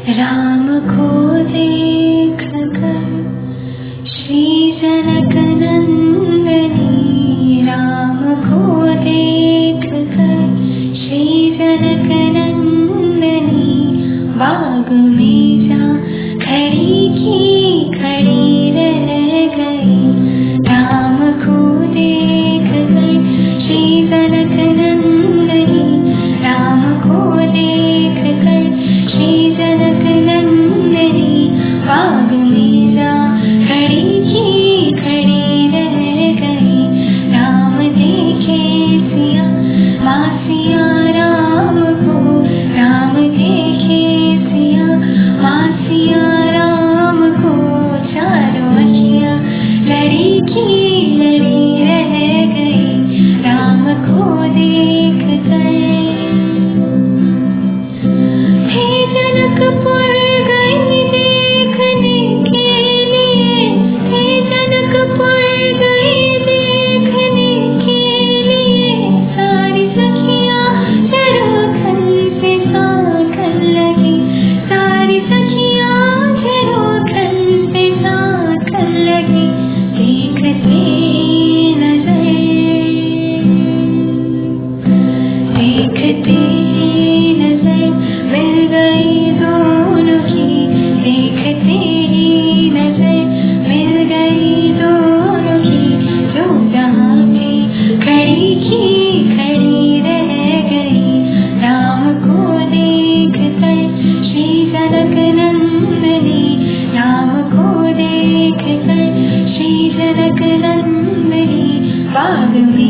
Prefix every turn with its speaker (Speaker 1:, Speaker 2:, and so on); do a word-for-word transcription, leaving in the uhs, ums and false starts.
Speaker 1: राम को देख कर श्री जनक नंदनी, राम को देख कर श्री जनक नंदनी, बाग में जा खड़ी की खड़ी रह गई। राम को देख कर श्री जनक नंदनी, राम को देख कर श्री जनक नंदनी, बाग में जा खड़ी की खड़ी रह गई। राम देखे सिया माँ सिया राम को, राम देखे सिया माँ सिया राम को, चारों अखियाँ लड़ी की लड़ी रह गई। राम को देख कर हे जनकपुर गई देखने के लिए, हे जनकपुर गई देखने के लिए, सारी सखियाँ झरोखन से साकन लगी, सारी सखियाँ झरोखन से साकन लगी। देखते नजर देखते नजर मिल गई दोनों की, देखते ही नजर मिल गई दोनों की, जो जहाँ पे खड़ी की खड़ी रह गई। राम को देख कर श्री जनक नंदनी, राम को देख कर श्री जनक नंदनी, बाग में